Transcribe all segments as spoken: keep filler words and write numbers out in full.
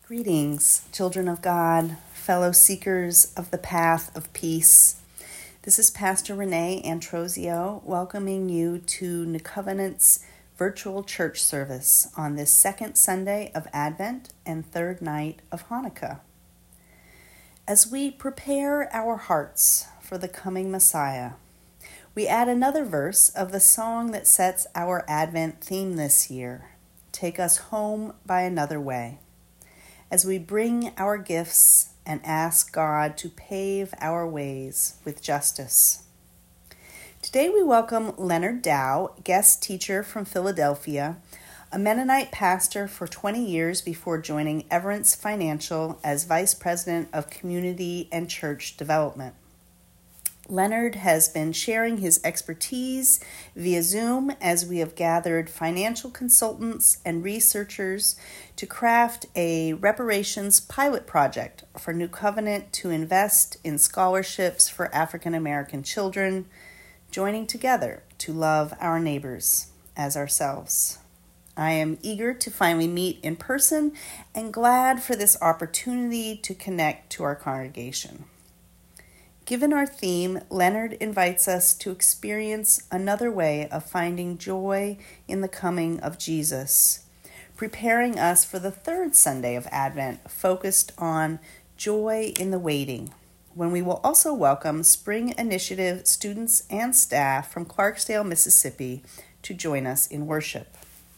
Greetings, children of God, fellow seekers of the path of peace. This is Pastor Renee Antrosio welcoming you to New Covenant's virtual church service on this second Sunday of Advent and third night of Hanukkah. As we prepare our hearts for the coming Messiah, we add another verse of the song that sets our Advent theme this year, "Take Us Home by Another Way," as we bring our gifts and ask God to pave our ways with justice. Today we welcome Leonard Dow, guest teacher from Philadelphia, a Mennonite pastor for twenty years before joining Everence Financial as Vice President of Community and Church Development. Leonard has been sharing his expertise via Zoom as we have gathered financial consultants and researchers to craft a reparations pilot project for New Covenant to invest in scholarships for African American children, joining together to love our neighbors as ourselves. I am eager to finally meet in person and glad for this opportunity to connect to our congregation. Given our theme, Leonard invites us to experience another way of finding joy in the coming of Jesus, preparing us for the third Sunday of Advent, focused on joy in the waiting, when we will also welcome Spring Initiative students and staff from Clarksdale, Mississippi, to join us in worship.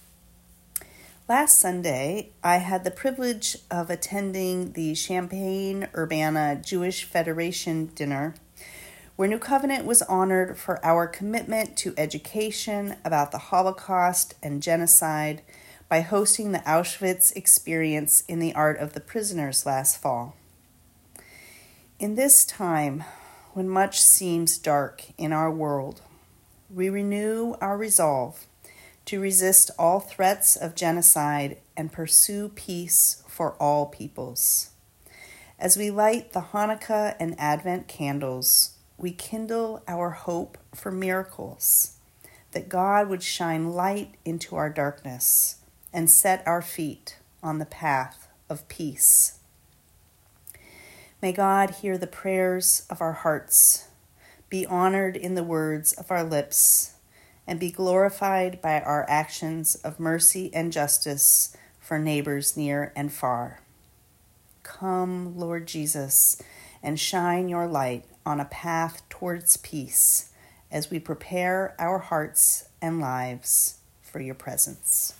Last Sunday, I had the privilege of attending the Champaign-Urbana Jewish Federation dinner, where New Covenant was honored for our commitment to education about the Holocaust and genocide by hosting the Auschwitz experience in the Art of the Prisoners last fall. In this time, when much seems dark in our world, we renew our resolve to resist all threats of genocide and pursue peace for all peoples. As we light the Hanukkah and Advent candles, we kindle our hope for miracles, that God would shine light into our darkness and set our feet on the path of peace. May God hear the prayers of our hearts, be honored in the words of our lips, and be glorified by our actions of mercy and justice for neighbors near and far. Come, Lord Jesus, and shine your light on a path towards peace as we prepare our hearts and lives for your presence.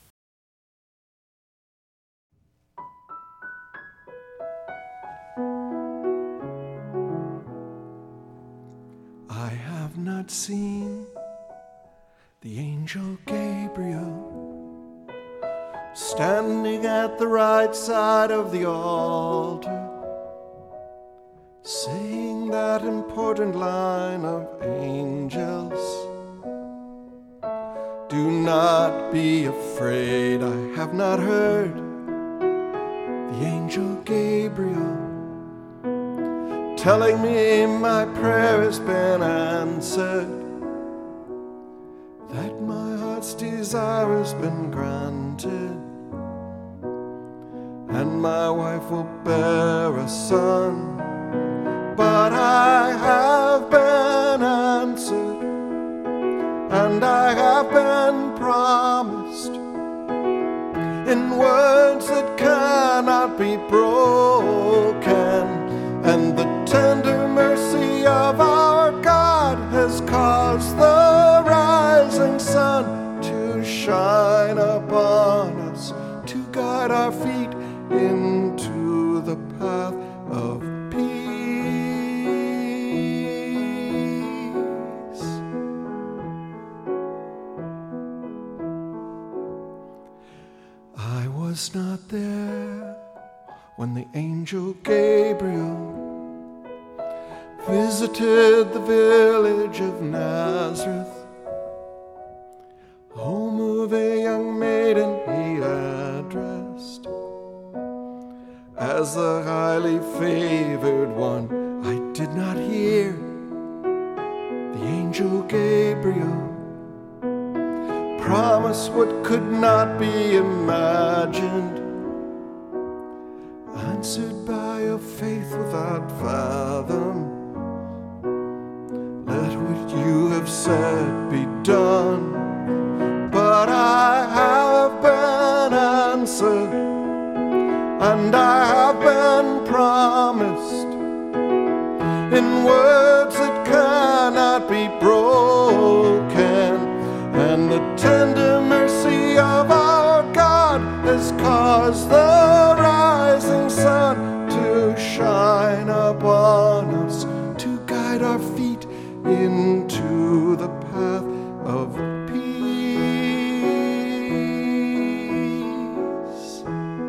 I have not seen the angel Gabriel standing at the right side of the altar, saying that important line of angels, "Do not be afraid." I have not heard the angel Gabriel telling me my prayer has been answered, that my heart's desire has been granted, and my wife will bear a son. But I have been answered, and I have been promised in words that cannot be broken, and the tender mercy of our God has caused the rising sun to shine upon us, to guide our feet into the path of peace. I was not there when the angel Gabriel visited the village of Nazareth, home of a young maiden he addressed as the highly favored one. I did not hear the angel Gabriel promise what could not be imagined, answered by a faith without fathom. Let what you have said be done. But I have been answered, and I have been promised in words that cannot be broken. And the tender mercy of our God has caused the rising sun to shine upon us, to guide our feet into the path of peace.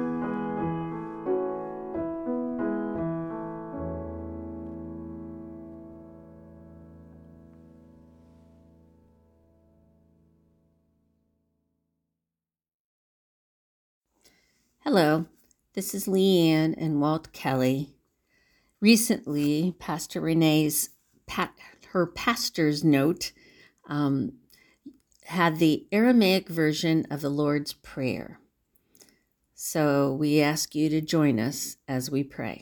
Hello, this is Leanne and Walt Kelly. Recently, Pastor Renee's, pat, her pastor's note um, had the Aramaic version of the Lord's Prayer. So we ask you to join us as we pray.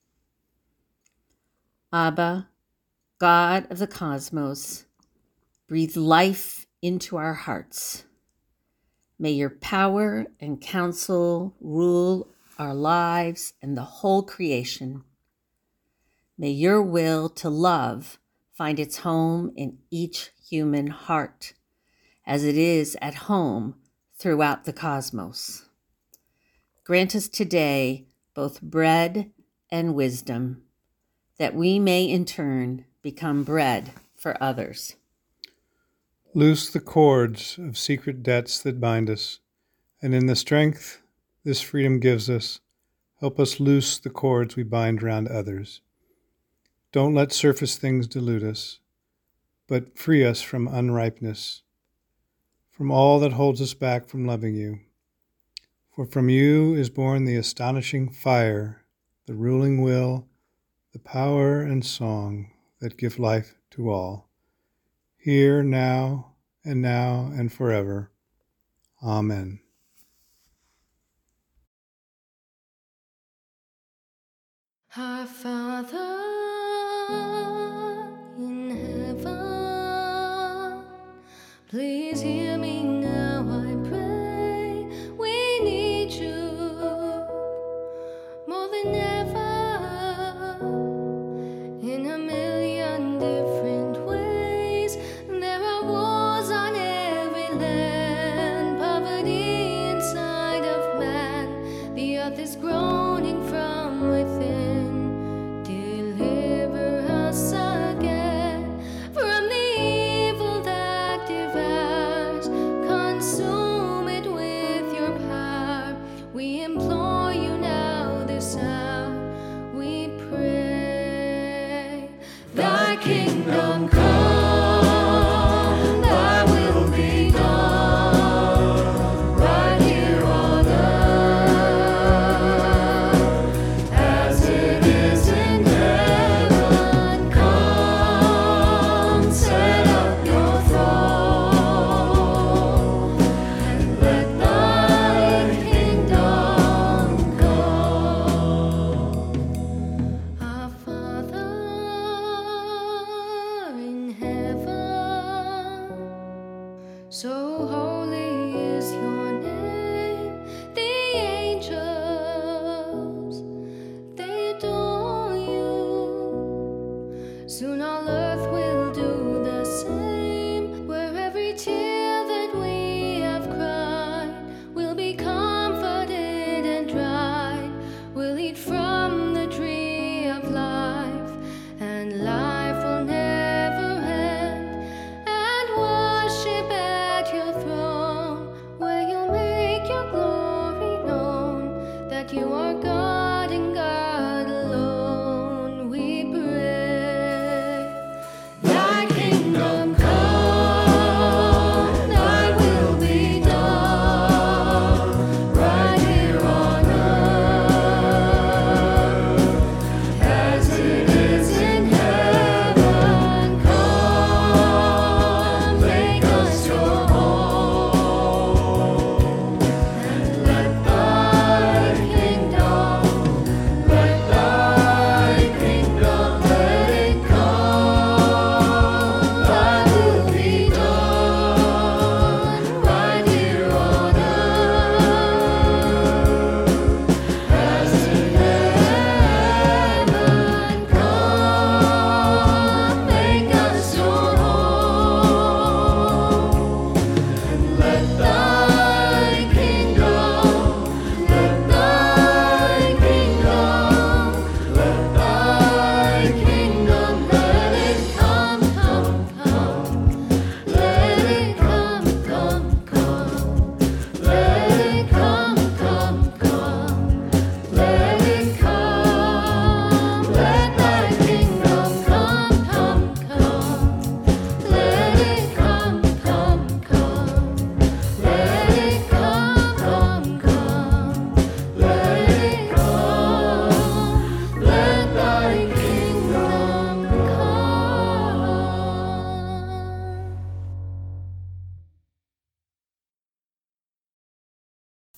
Abba, God of the cosmos, breathe life into our hearts. May your power and counsel rule our lives and the whole creation. May your will to love find its home in each human heart, as it is at home throughout the cosmos. Grant us today both bread and wisdom, that we may in turn become bread for others. Loose the cords of secret debts that bind us, and in the strength this freedom gives us, help us loose the cords we bind round others. Don't let surface things delude us, but free us from unripeness, from all that holds us back from loving you. For from you is born the astonishing fire, the ruling will, the power and song that give life to all. Here, now, and now, and forever. Amen. Our Father in heaven, please hear me now, I pray. We need you more than ever, in a million different ways. There are wars on every land, poverty inside of man. The earth is groaning from within. Deliver us again from the evil that devours.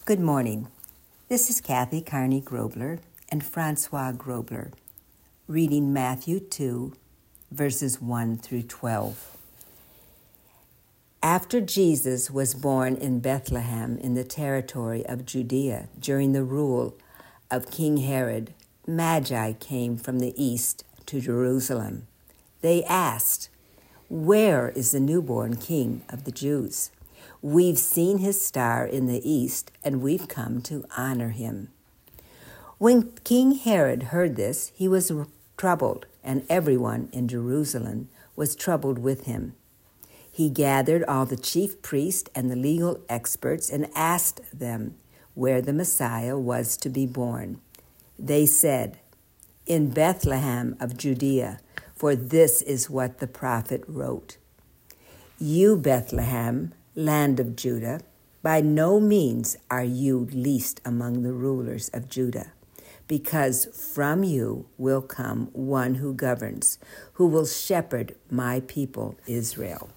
Good morning. This is Kathy Carney Grobler and Francois Grobler, reading Matthew two, verses one through twelve. After Jesus was born in Bethlehem in the territory of Judea during the rule of King Herod, Magi came from the east to Jerusalem. They asked, "Where is the newborn King of the Jews? We've seen his star in the east, and we've come to honor him." When King Herod heard this, he was troubled, and everyone in Jerusalem was troubled with him. He gathered all the chief priests and the legal experts and asked them where the Messiah was to be born. They said, "In Bethlehem of Judea, for this is what the prophet wrote. You, Bethlehem, land of Judah, by no means are you least among the rulers of Judah, because from you will come one who governs, who will shepherd my people Israel."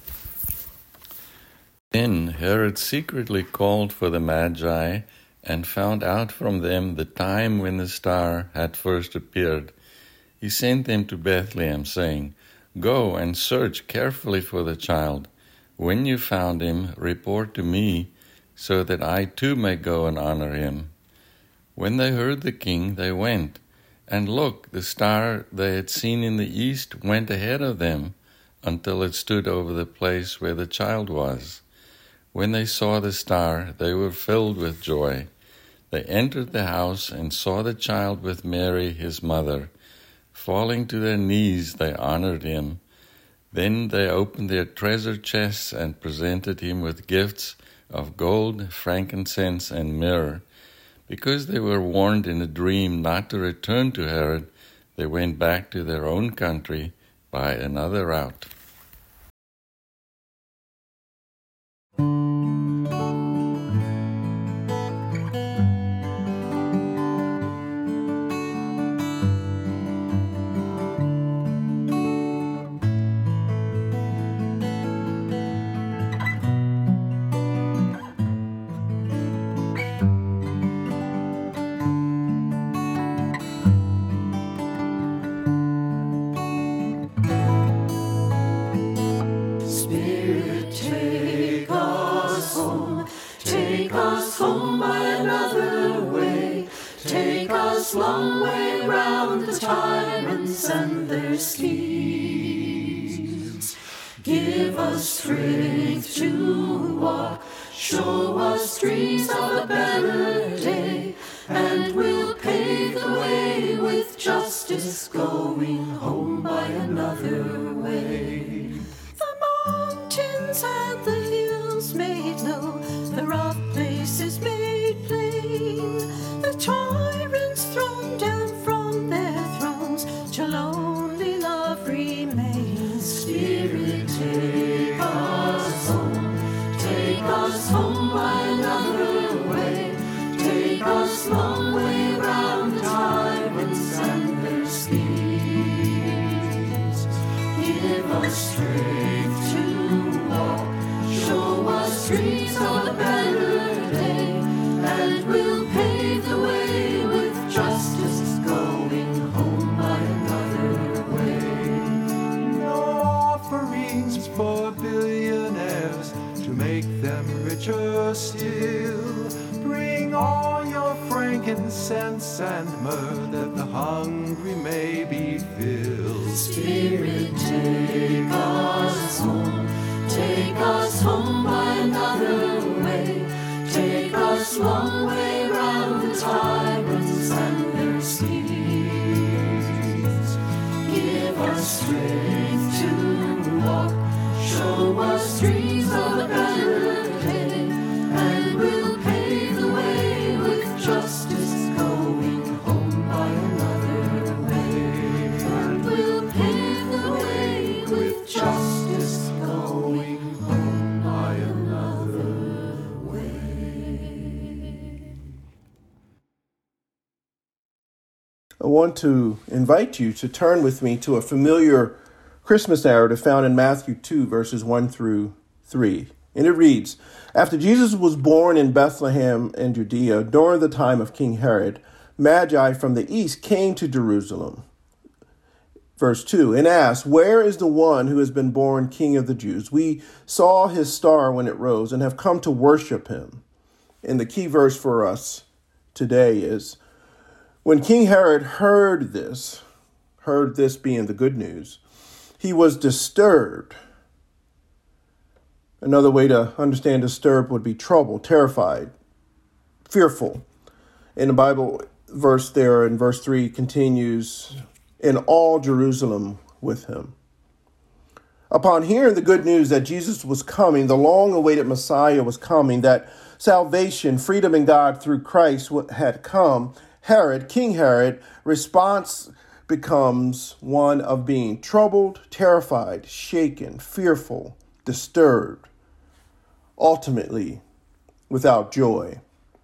Then Herod secretly called for the Magi and found out from them the time when the star had first appeared. He sent them to Bethlehem, saying, "Go and search carefully for the child. When you found him, report to me, so that I too may go and honor him." When they heard the king, they went, and look, the star they had seen in the east went ahead of them until it stood over the place where the child was. When they saw the star, they were filled with joy. They entered the house and saw the child with Mary, his mother. Falling to their knees, they honored him. Then they opened their treasure chests and presented him with gifts of gold, frankincense, and myrrh. Because they were warned in a dream not to return to Herod, they went back to their own country by another route. Long way round the tyrants and their schemes. Give us strength to walk, show us dreams of a better day, and we'll pave the way with justice, going home by another way. The mountains and the hills made low, the rough places made plain, the tyrants thrown down from their thrones, till only love remains. Spirit, take us home, take us home by another way, take us long way round the tyrants and their schemes. Give us strength to walk, show us streets of a better day, and we'll pave the way with justice, going home by another way. No offerings for billionaires to make them richer still. Bring all your frankincense and myrrh, that the hungry may be filled. Spirit, take us home, take us home by another way, take us long way round the tyrants and their schemes. Give us strength to walk, show us dreams of a better day, and we'll pave the way with justice, going home by another way. And we'll pave the way with justice, going home by another way. I want to invite you to turn with me to a familiar Christmas narrative found in Matthew two, verses one through three. And it reads, "After Jesus was born in Bethlehem in Judea, during the time of King Herod, Magi from the east came to Jerusalem." Verse two, "And asked, 'Where is the one who has been born King of the Jews? We saw his star when it rose and have come to worship him.'" And the key verse for us today is, "When King Herod heard this," heard this being the good news, "he was disturbed." Another way to understand disturbed would be troubled, terrified, fearful. In the Bible verse there in verse three continues, "In all Jerusalem with him." Upon hearing the good news that Jesus was coming, the long-awaited Messiah was coming, that salvation, freedom in God through Christ had come, Herod, King Herod, response becomes one of being troubled, terrified, shaken, fearful, disturbed, ultimately without joy.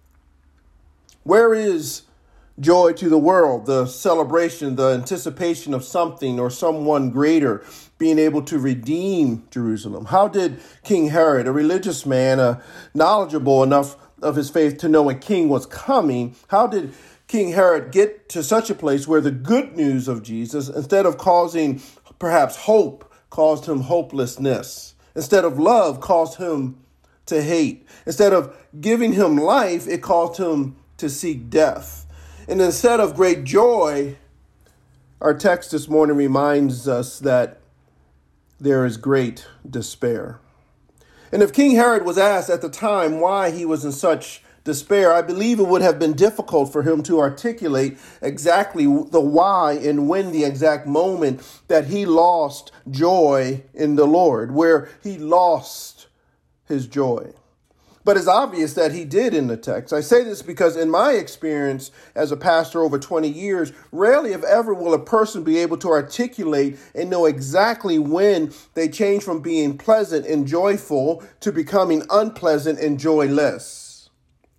Where is joy to the world? The celebration, the anticipation of something or someone greater being able to redeem Jerusalem. How did King Herod, a religious man, uh, knowledgeable enough of his faith to know a king was coming, how did King Herod get to such a place where the good news of Jesus, instead of causing perhaps hope, caused him hopelessness? Instead of love, caused him to hate. Instead of giving him life, it caused him to seek death. And instead of great joy, our text this morning reminds us that there is great despair. And if King Herod was asked at the time why he was in such despair, I believe it would have been difficult for him to articulate exactly the why and when, the exact moment that he lost joy in the Lord, where he lost his joy. But it's obvious that he did in the text. I say this because in my experience as a pastor over twenty years, rarely if ever will a person be able to articulate and know exactly when they change from being pleasant and joyful to becoming unpleasant and joyless.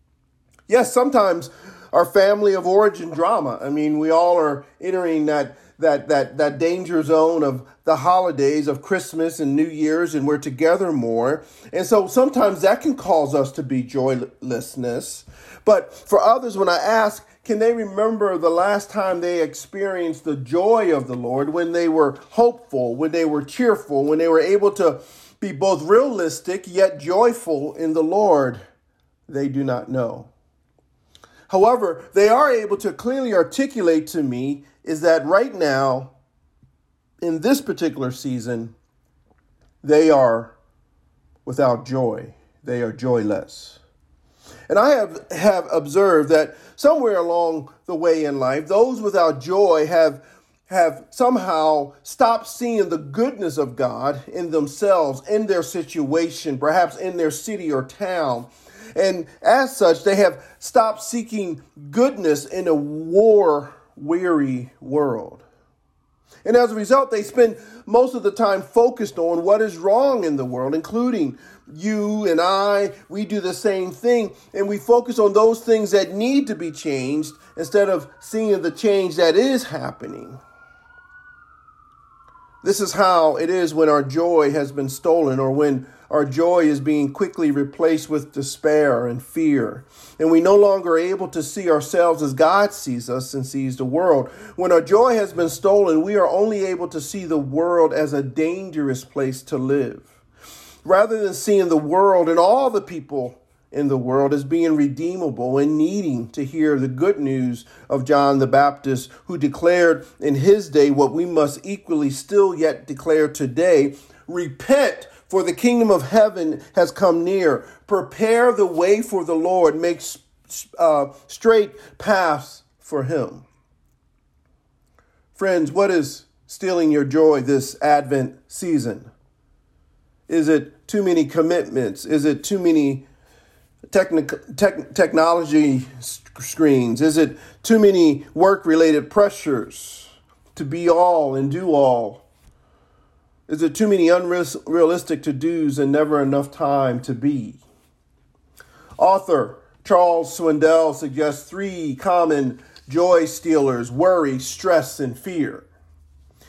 Yes, sometimes our family of origin drama. I mean, we all are entering that that that that danger zone of the holidays of Christmas and New Year's, and we're together more. And so sometimes that can cause us to be joylessness. But for others, when I ask, can they remember the last time they experienced the joy of the Lord, when they were hopeful, when they were cheerful, when they were able to be both realistic yet joyful in the Lord? They do not know. However, they are able to clearly articulate to me is that right now, in this particular season, they are without joy. They are joyless. And I have, have observed that somewhere along the way in life, those without joy have, have somehow stopped seeing the goodness of God in themselves, in their situation, perhaps in their city or town. And as such, they have stopped seeking goodness in a war-weary world. And as a result, they spend most of the time focused on what is wrong in the world, including you and I. We do the same thing, and we focus on those things that need to be changed instead of seeing the change that is happening. This is how it is when our joy has been stolen, or when our joy is being quickly replaced with despair and fear, and we no longer are able to see ourselves as God sees us and sees the world. When our joy has been stolen, we are only able to see the world as a dangerous place to live, rather than seeing the world and all the people in the world as being redeemable and needing to hear the good news of John the Baptist, who declared in his day what we must equally still yet declare today: repent, for the kingdom of heaven has come near. Prepare the way for the Lord. Make uh, straight paths for him. Friends, what is stealing your joy this Advent season? Is it too many commitments? Is it too many technic- tech- technology screens? Is it too many work-related pressures to be all and do all? Is it too many unrealistic to-dos and never enough time to be? Author Charles Swindoll suggests three common joy stealers: worry, stress, and fear.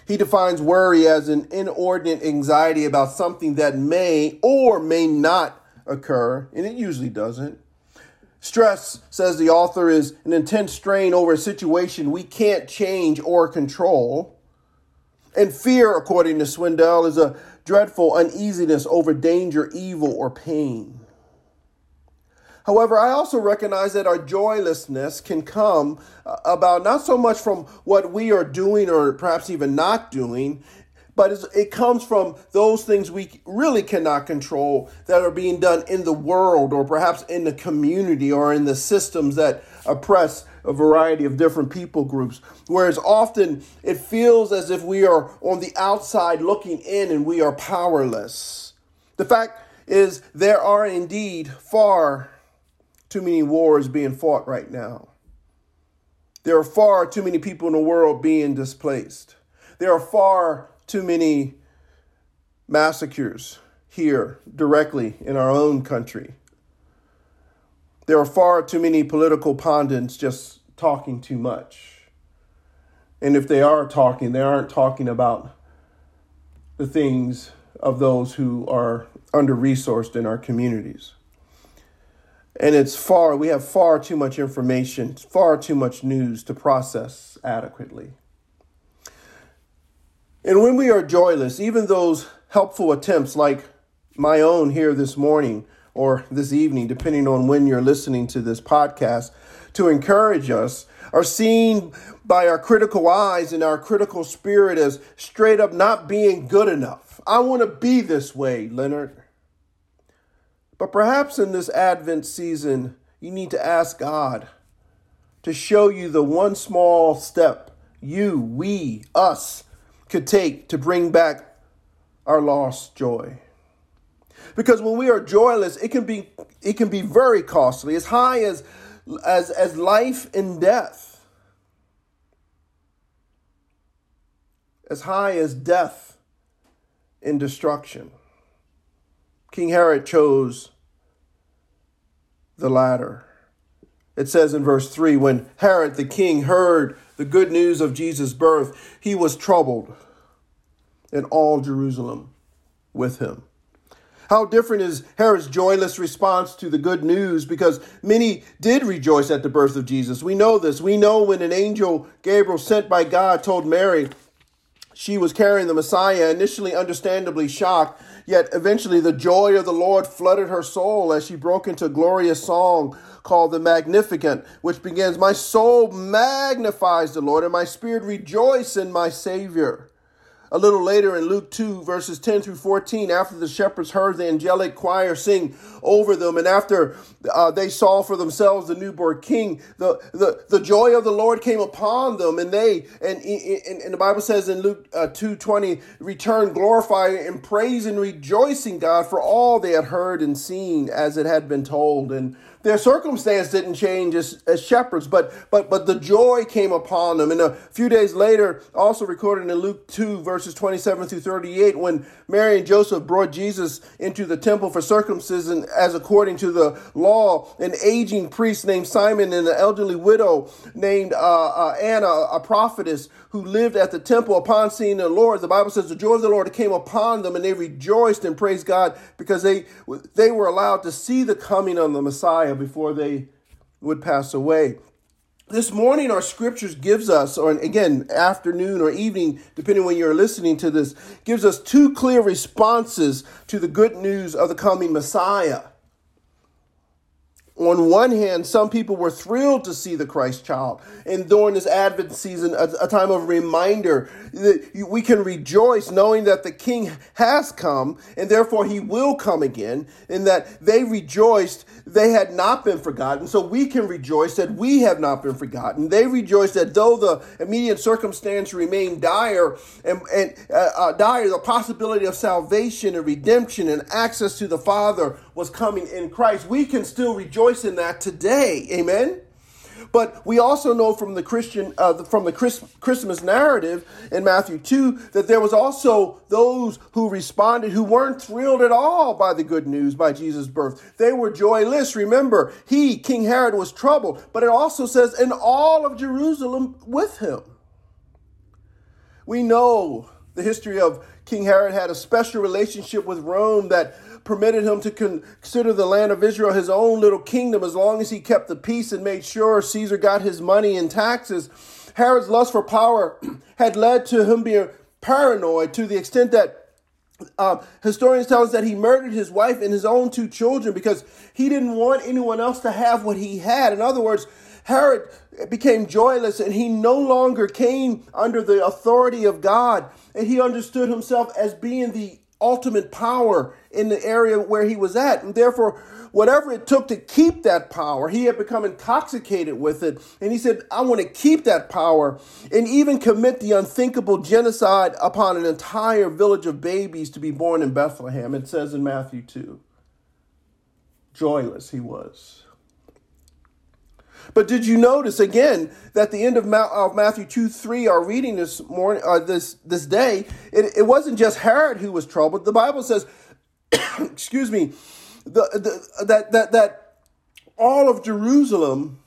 He defines worry as an inordinate anxiety about something that may or may not occur, and it usually doesn't. Stress, says the author, is an intense strain over a situation we can't change or control. And fear, according to Swindoll, is a dreadful uneasiness over danger, evil, or pain. However, I also recognize that our joylessness can come about not so much from what we are doing or perhaps even not doing, but it comes from those things we really cannot control that are being done in the world or perhaps in the community or in the systems that oppress a variety of different people groups. Whereas often it feels as if we are on the outside looking in and we are powerless. The fact is, there are indeed far too many wars being fought right now. There are far too many people in the world being displaced. There are far too many massacres here directly in our own country. There are far too many political pundits just talking too much. And if they are talking, they aren't talking about the things of those who are under-resourced in our communities. And it's far, we have far too much information, far too much news to process adequately. And when we are joyless, even those helpful attempts like my own here this morning or this evening, depending on when you're listening to this podcast, to encourage us, are seen by our critical eyes and our critical spirit as straight up not being good enough. I want to be this way, Leonard. But perhaps in this Advent season, you need to ask God to show you the one small step you, we, us, could take to bring back our lost joy. Because when we are joyless, it can be it can be very costly, as high as as as life and death. As high as death and destruction. King Herod chose the latter. It says in verse three, when Herod the king heard the good news of Jesus' birth, he was troubled, and all Jerusalem with him. How different is Herod's joyless response to the good news, because many did rejoice at the birth of Jesus. We know this. We know when an angel, Gabriel, sent by God, told Mary she was carrying the Messiah, initially understandably shocked, yet eventually the joy of the Lord flooded her soul as she broke into a glorious song called the Magnificat, which begins, "My soul magnifies the Lord, and my spirit rejoices in my Savior." A little later in Luke two, verses ten through fourteen, after the shepherds heard the angelic choir sing over them, and after uh, they saw for themselves the newborn king, the, the, the joy of the Lord came upon them, and they, and, and, and the Bible says in Luke uh, two twenty, returned glorifying and praising and rejoicing God for all they had heard and seen as it had been told. And their circumstance didn't change as, as shepherds, but but but the joy came upon them. And a few days later, also recorded in Luke two, verses twenty-seven through thirty-eight, when Mary and Joseph brought Jesus into the temple for circumcision, as according to the law, an aging priest named Simon and an elderly widow named uh, uh, Anna, a prophetess, who lived at the temple, upon seeing the Lord, the Bible says the joy of the Lord came upon them, and they rejoiced and praised God because they they were allowed to see the coming of the Messiah before they would pass away. This morning, our scriptures gives us, or again, afternoon or evening, depending when you're listening to this, gives us two clear responses to the good news of the coming Messiah. On one hand, some people were thrilled to see the Christ child. And during this Advent season, a, a time of reminder that we can rejoice knowing that the King has come and therefore he will come again, and that they rejoiced they had not been forgotten. So we can rejoice that we have not been forgotten. They rejoiced that though the immediate circumstance remained dire and, and uh, uh, dire, the possibility of salvation and redemption and access to the Father was coming in Christ. We can still rejoice in that today. Amen. But we also know from the Christian, uh, from the Chris, Christmas narrative in Matthew two, that there was also those who responded who weren't thrilled at all by the good news, by Jesus' birth. They were joyless. Remember, he, King Herod, was troubled. But it also says, and all of Jerusalem with him. We know the history of King Herod had a special relationship with Rome that permitted him to consider the land of Israel his own little kingdom as long as he kept the peace and made sure Caesar got his money and taxes. Herod's lust for power had led to him being paranoid to the extent that Um, historians tell us that he murdered his wife and his own two children because he didn't want anyone else to have what he had. In other words, Herod became joyless and he no longer came under the authority of God. And he understood himself as being the ultimate power in the area where he was at. And therefore, whatever it took to keep that power, he had become intoxicated with it. And he said, I want to keep that power and even commit the unthinkable genocide upon an entire village of babies to be born in Bethlehem. It says in Matthew two. Joyless he was. But did you notice again that the end of Matthew two three, our reading this morning, uh, this this day, it, it wasn't just Herod who was troubled. The Bible says, excuse me, the, the, that that that all of Jerusalem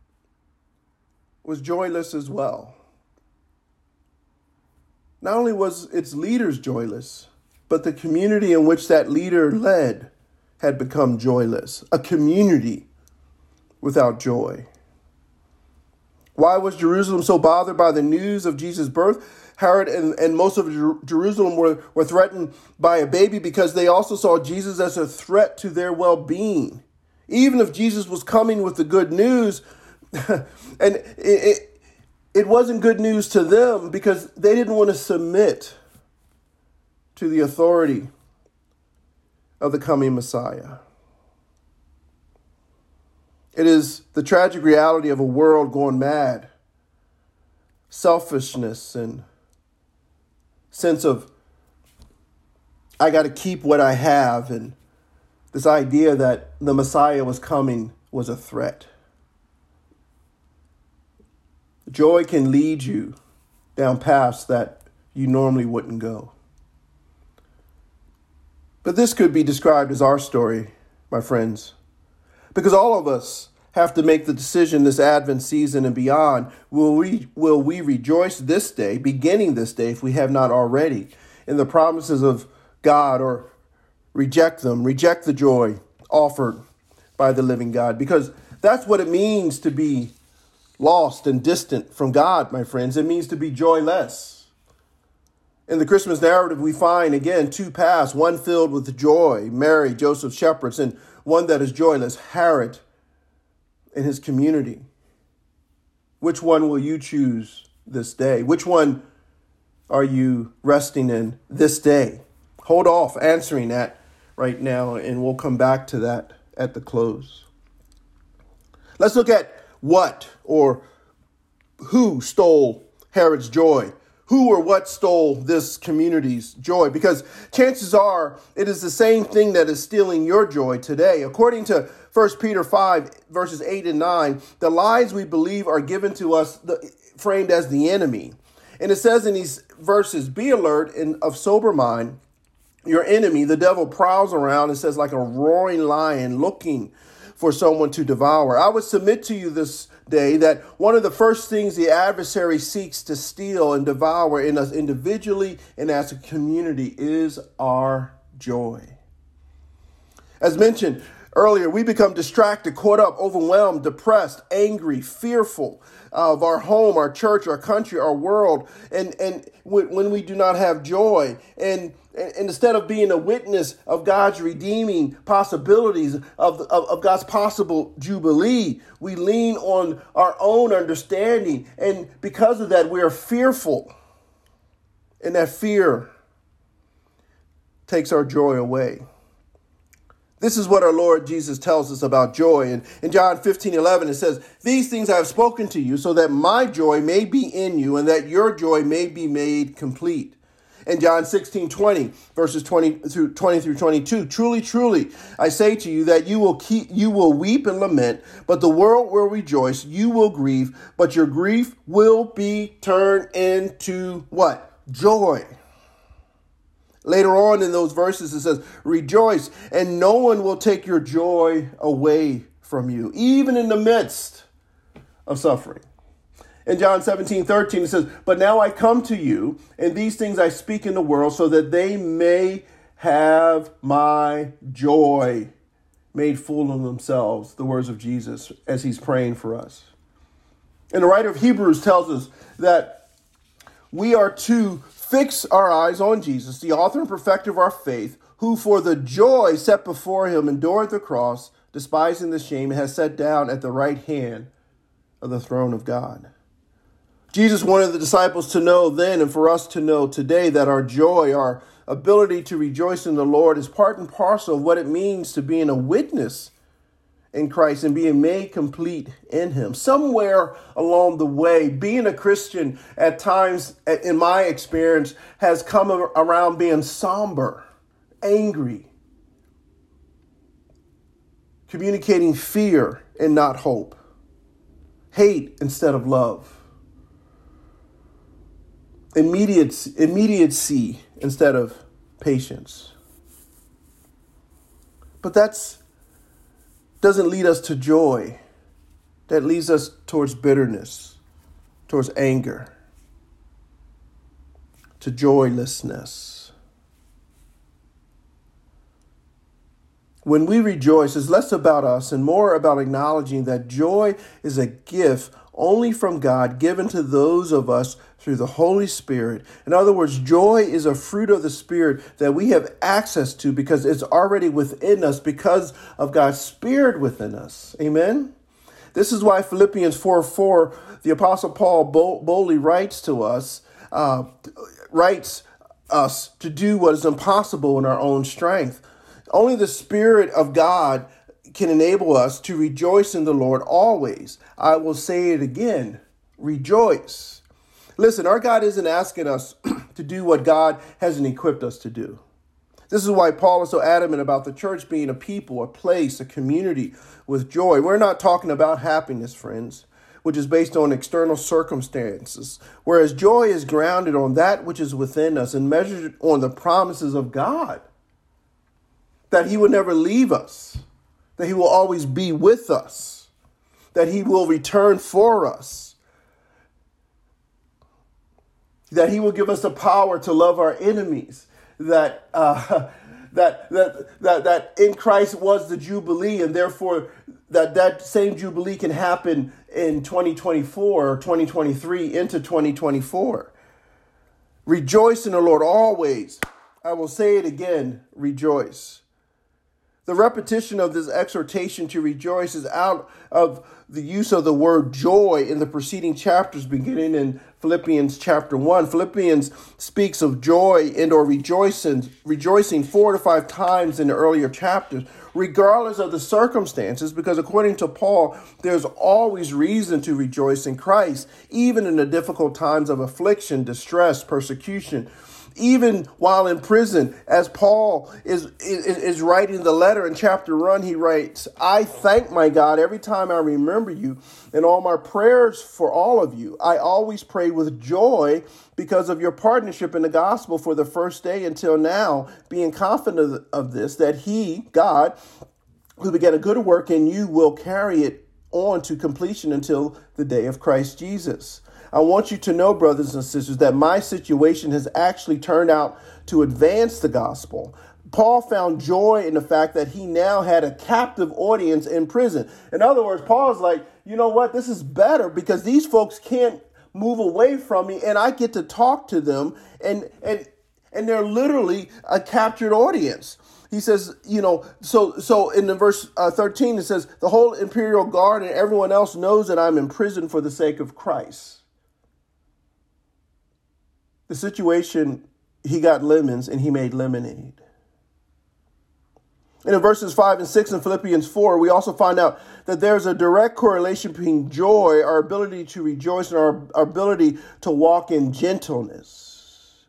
was joyless as well. Not only was its leaders joyless, but the community in which that leader led had become joyless. A community without joy. Why was Jerusalem so bothered by the news of Jesus' birth? Herod and, and most of Jer- Jerusalem were, were threatened by a baby because they also saw Jesus as a threat to their well-being. Even if Jesus was coming with the good news, and it, it, it wasn't good news to them because they didn't want to submit to the authority of the coming Messiah. It is the tragic reality of a world going mad. Selfishness and sense of, I got to keep what I have. And this idea that the Messiah was coming was a threat. Joy can lead you down paths that you normally wouldn't go. But this could be described as our story, my friends. Because all of us have to make the decision this Advent season and beyond. Will we, will we rejoice this day, beginning this day, if we have not already, in the promises of God, or reject them, reject the joy offered by the living God? Because that's what it means to be lost and distant from God, my friends. It means to be joyless. In the Christmas narrative, we find, again, two paths, one filled with joy, Mary, Joseph's shepherds, and one that is joyless, Herod and his community. Which one will you choose this day? Which one are you resting in this day? Hold off answering that right now, and we'll come back to that at the close. Let's look at what or who stole Herod's joy. Who or what stole this community's joy? Because chances are it is the same thing that is stealing your joy today. According to First Peter five, verses eight and nine, the lies we believe are given to us, the, framed as the enemy. And it says in these verses, be alert and of sober mind. Your enemy, the devil, prowls around, it says, like a roaring lion looking for someone to devour. I would submit to you this day that one of the first things the adversary seeks to steal and devour in us individually and as a community is our joy. As mentioned earlier, we become distracted, caught up, overwhelmed, depressed, angry, fearful of our home, our church, our country, our world, and and when we do not have joy. And And instead of being a witness of God's redeeming possibilities, of, of, of God's possible jubilee, we lean on our own understanding. And because of that, we are fearful. And that fear takes our joy away. This is what our Lord Jesus tells us about joy. And in John fifteen eleven, it says, these things I have spoken to you so that my joy may be in you and that your joy may be made complete. In John sixteen twenty, verses twenty through twenty through twenty-two, truly, truly, I say to you that you will keep, you will weep and lament, but the world will rejoice. You will grieve, but your grief will be turned into what? Joy. Later on in those verses, it says, rejoice, and no one will take your joy away from you, even in the midst of suffering. In John seventeen thirteen, it says, but now I come to you, and these things I speak in the world, so that they may have my joy made full of themselves, the words of Jesus as he's praying for us. And the writer of Hebrews tells us that we are to fix our eyes on Jesus, the author and perfecter of our faith, who for the joy set before him endured the cross, despising the shame, and has sat down at the right hand of the throne of God. Jesus wanted the disciples to know then and for us to know today that our joy, our ability to rejoice in the Lord is part and parcel of what it means to being a witness in Christ and being made complete in him. Somewhere along the way, being a Christian at times, in my experience, has come around being somber, angry, communicating fear and not hope, hate instead of love, immediate, immediacy instead of patience. But that's doesn't lead us to joy. That leads us towards bitterness, towards anger, to joylessness. When we rejoice, it's less about us and more about acknowledging that joy is a gift only from God, given to those of us through the Holy Spirit. In other words, joy is a fruit of the Spirit that we have access to because it's already within us because of God's Spirit within us. Amen? This is why Philippians four four, the Apostle Paul boldly writes to us, uh, writes us to do what is impossible in our own strength. Only the Spirit of God can enable us to rejoice in the Lord always. I will say it again, rejoice. Listen, our God isn't asking us to do what God hasn't equipped us to do. This is why Paul is so adamant about the church being a people, a place, a community with joy. We're not talking about happiness, friends, which is based on external circumstances, whereas joy is grounded on that which is within us and measured on the promises of God, that he will never leave us, that he will always be with us, that he will return for us, that he will give us the power to love our enemies, that uh, that that that that in Christ was the Jubilee, and therefore that that same Jubilee can happen in twenty twenty-four or twenty twenty-three into twenty twenty-four. Rejoice in the Lord always. I will say it again, rejoice. The repetition of this exhortation to rejoice is out of the use of the word joy in the preceding chapters, beginning in Philippians chapter one. Philippians speaks of joy and or rejoicing, rejoicing four to five times in the earlier chapters, regardless of the circumstances, because according to Paul, there's always reason to rejoice in Christ, even in the difficult times of affliction, distress, persecution. Even while in prison, as Paul is, is, is writing the letter in chapter one, he writes, I thank my God every time I remember you, and all my prayers for all of you. I always pray with joy because of your partnership in the gospel for the first day until now, being confident of this, that he, God, who began a good work in you, will carry it on to completion until the day of Christ Jesus. I want you to know, brothers and sisters, that my situation has actually turned out to advance the gospel. Paul found joy in the fact that he now had a captive audience in prison. In other words, Paul's like, you know what? This is better because these folks can't move away from me and I get to talk to them. And, and, and they're literally a captured audience. He says, you know, so so in the verse uh, thirteen, it says, the whole imperial guard and everyone else knows that I'm in prison for the sake of Christ. The situation, he got lemons and he made lemonade. And in verses five and six in Philippians four, we also find out that there's a direct correlation between joy, our ability to rejoice, and our, our ability to walk in gentleness.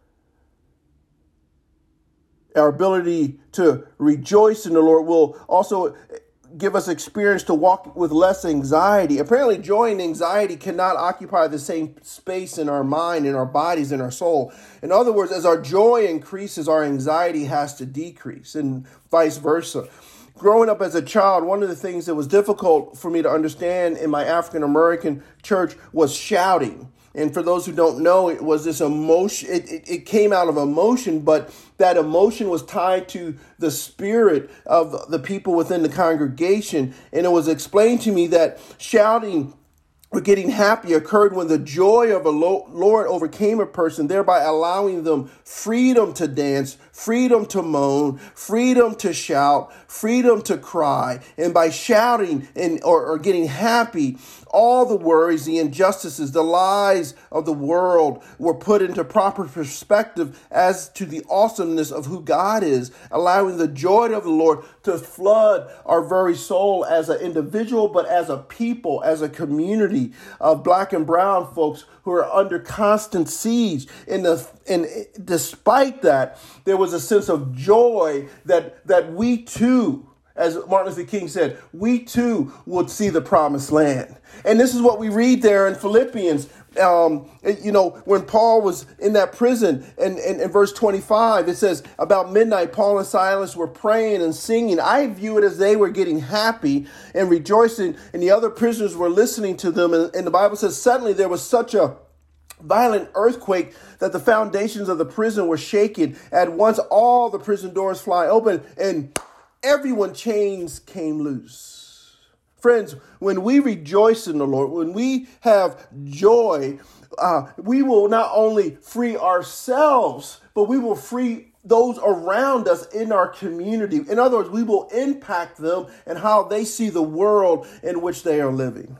Our ability to rejoice in the Lord will also give us experience to walk with less anxiety. Apparently, joy and anxiety cannot occupy the same space in our mind, in our bodies, in our soul. In other words, as our joy increases, our anxiety has to decrease, and vice versa. growing up as a child, one of the things that was difficult for me to understand in my African American church was shouting. And for those who don't know, it was this emotion. It, it, it came out of emotion, but that emotion was tied to the spirit of the people within the congregation. And it was explained to me that shouting or getting happy occurred when the joy of a Lord overcame a person, thereby allowing them freedom to dance, freedom to moan, freedom to shout, freedom to cry. And by shouting and or, or getting happy, all the worries, the injustices, the lies of the world were put into proper perspective as to the awesomeness of who God is, allowing the joy of the Lord to flood our very soul as an individual, but as a people, as a community of black and brown folks who are under constant siege. And, the, and despite that, there was a sense of joy that, that we too, as Martin Luther King said, we too would see the promised land. And this is what we read there in Philippians. Um, you know, when Paul was in that prison, and in verse twenty-five, it says, about midnight, Paul and Silas were praying and singing. I view it as they were getting happy and rejoicing, and the other prisoners were listening to them. And, and the Bible says, suddenly there was such a violent earthquake that the foundations of the prison were shaken. At once, all the prison doors fly open, and everyone's chains came loose. Friends, when we rejoice in the Lord, when we have joy, uh, we will not only free ourselves, but we will free those around us in our community. In other words, we will impact them and how they see the world in which they are living.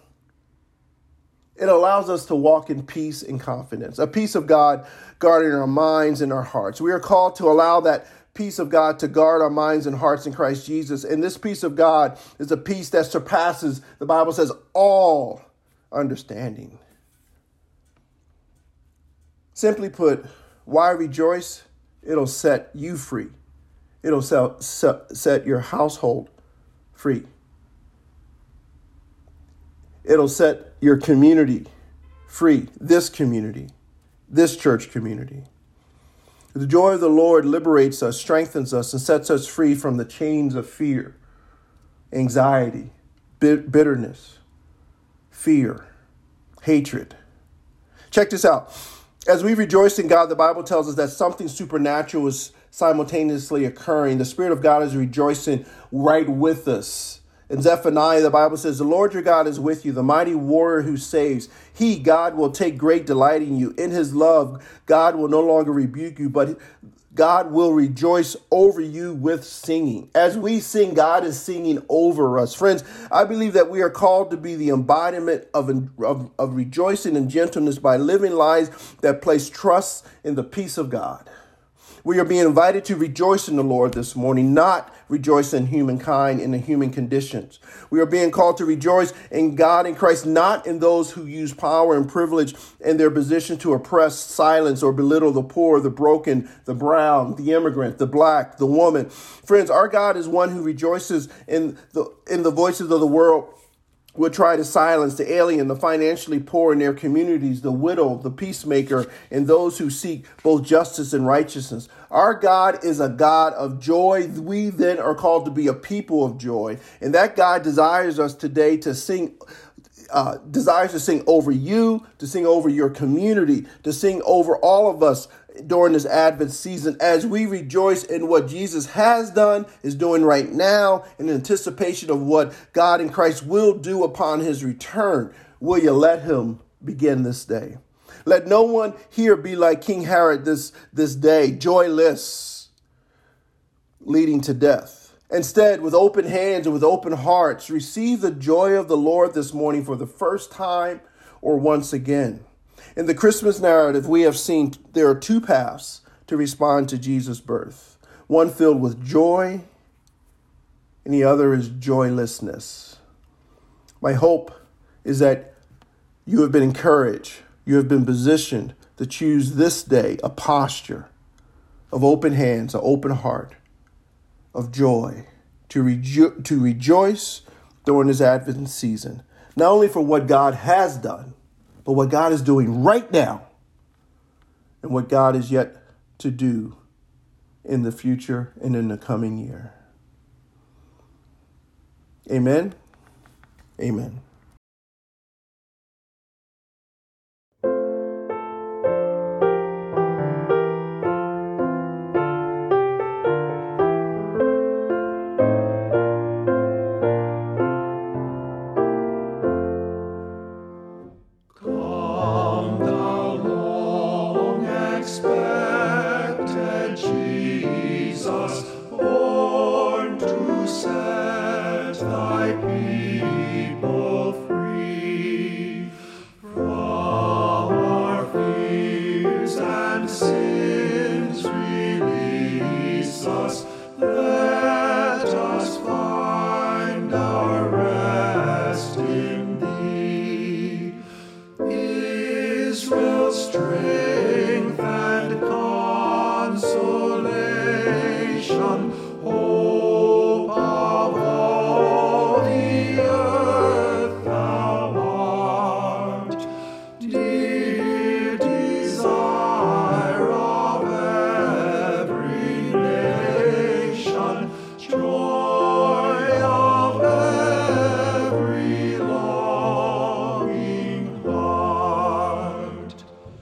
It allows us to walk in peace and confidence, a peace of God guarding our minds and our hearts. We are called to allow that peace of God to guard our minds and hearts in Christ Jesus. And this peace of God is a peace that surpasses, the Bible says, all understanding. Simply put, why rejoice? It'll set you free. It'll set, set your household free. It'll set your community free, this community, this church community. The joy of the Lord liberates us, strengthens us, and sets us free from the chains of fear, anxiety, bitterness, fear, hatred. Check this out. As we rejoice in God, the Bible tells us that something supernatural is simultaneously occurring. The Spirit of God is rejoicing right with us. In Zephaniah, the Bible says, the Lord your God is with you, the mighty warrior who saves. He, God, will take great delight in you. In his love, God will no longer rebuke you, but God will rejoice over you with singing. As we sing, God is singing over us. Friends, I believe that we are called to be the embodiment of, of, of rejoicing and gentleness by living lives that place trust in the peace of God. We are being invited to rejoice in the Lord this morning, not rejoice in humankind in the human conditions. We are being called to rejoice in God and Christ, not in those who use power and privilege in their position to oppress, silence, or belittle the poor, the broken, the brown, the immigrant, the black, the woman. Friends, our God is one who rejoices in the in the voices of the world. Will try to silence the alien, the financially poor in their communities, the widow, the peacemaker, and those who seek both justice and righteousness. Our God is a God of joy. We then are called to be a people of joy. And that God desires us today to sing, uh, desires to sing over you, to sing over your community, to sing over all of us during this Advent season as we rejoice in what Jesus has done, is doing right now, in anticipation of what God in Christ will do upon his return. Will you let him begin this day? Let no one here be like King Herod this, this day, joyless, leading to death. Instead, with open hands and with open hearts, receive the joy of the Lord this morning for the first time or once again. In the Christmas narrative, we have seen there are two paths to respond to Jesus' birth. One filled with joy, and the other is joylessness. My hope is that you have been encouraged, you have been positioned to choose this day a posture of open hands, an open heart, of joy, to, rejo- to rejoice during this Advent season, not only for what God has done, but what God is doing right now and what God is yet to do in the future and in the coming year. Amen. Amen. Come, thou long expected Jesus, born to set thy people free from our fears and sins. Release us, let us find our rest in thee. Israel's strength and consolation, hope of all the earth thou art, dear desire of every nation, joy of every longing heart.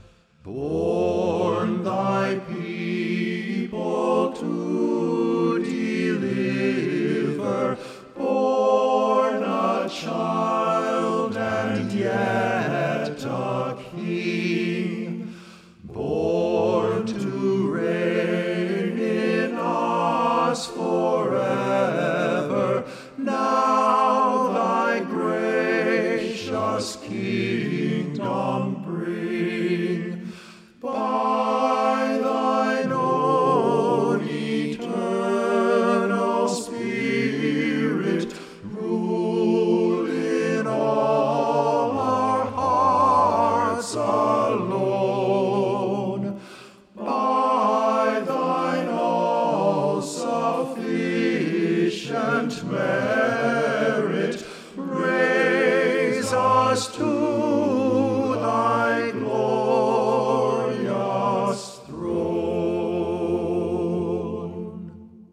Born thy people to deliver, born a child and yet a king, born to reign in us forever. Now thy gracious kingdom bring, by thine own eternal Spirit, rule in all our hearts alone. By thine all-sufficient merit, raise us to thy glorious throne.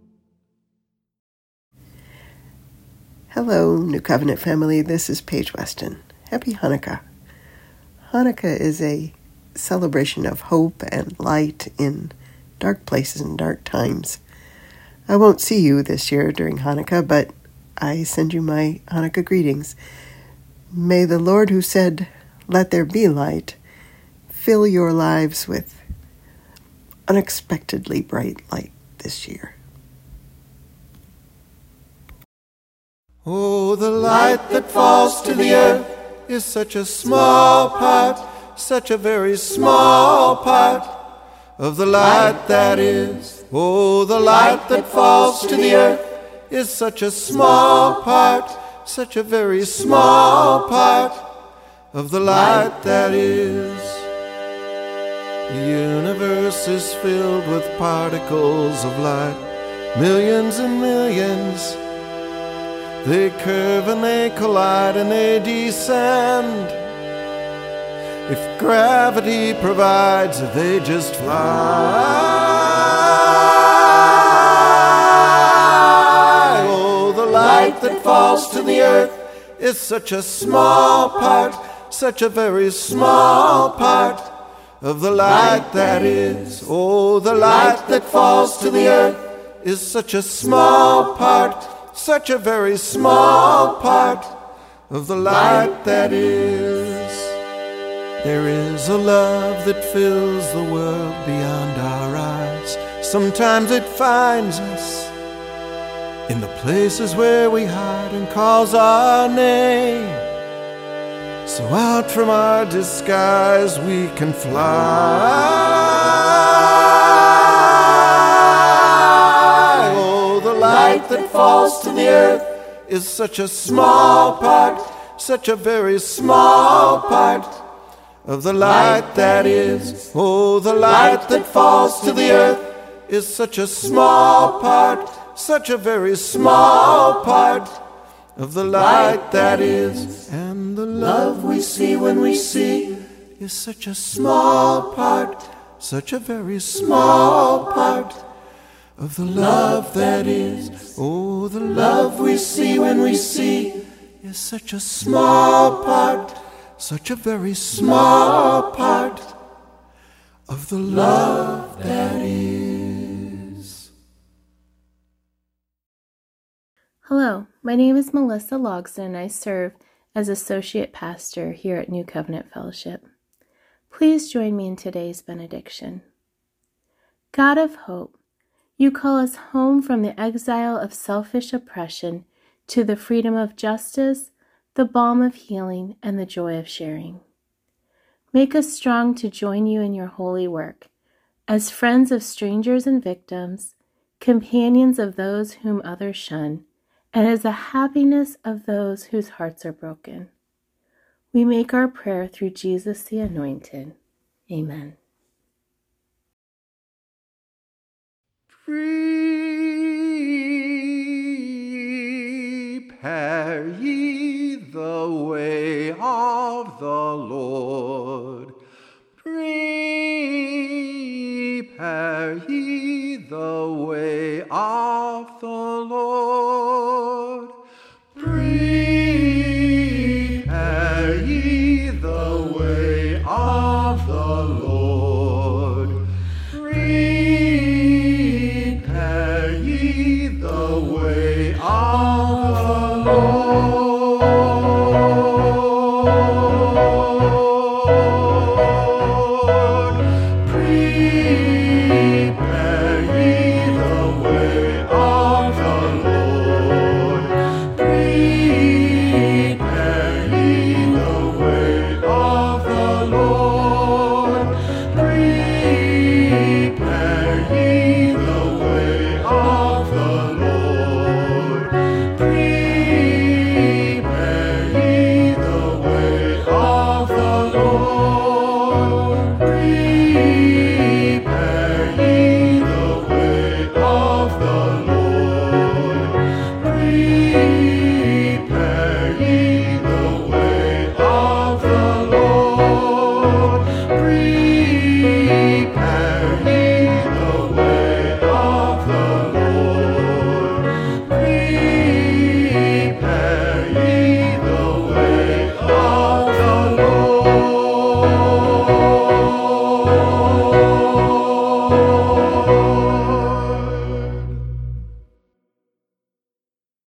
Hello, New Covenant family. This is Paige Weston. Happy Hanukkah. Hanukkah is a celebration of hope and light in dark places and dark times. I won't see you this year during Hanukkah, but I send you my Hanukkah greetings. May the Lord who said, "Let there be light," fill your lives with unexpectedly bright light this year. Oh, the light that falls to the earth is such a small part, such a very small part of the light that is. Oh, the light that falls to the earth is such a small part, such a very small part of the light that is. The universe is filled with particles of light, millions and millions. They curve and they collide and they descend. If gravity provides, they just fly. Oh, the light that falls to the earth is such a small part, such a very small part of the light that is. Oh, the light that falls to the earth is such a small part, such a very small part of the light that is. There is a love that fills the world beyond our eyes. Sometimes it finds us in the places where we hide and calls our name. So out from our disguise we can fly. Oh, the light that falls to the earth is such a small part, such a very small part of the light that is. Oh, the light that falls to the earth is such a small part, such a very small part of the light that is. And the love we see when we see is such a small part, such a very small part of the love that is. Oh, the love we see when we see is such a small part, such a very small part of the love that is. Hello, my name is Melissa Logston and I serve as Associate Pastor here at New Covenant Fellowship. Please join me in today's benediction. God of hope, you call us home from the exile of selfish oppression to the freedom of justice, the balm of healing, and the joy of sharing. Make us strong to join you in your holy work, as friends of strangers and victims, companions of those whom others shun, and as the happiness of those whose hearts are broken. We make our prayer through Jesus the Anointed. Amen. Prepare ye the way of the Lord. Prepare ye the way of the Lord.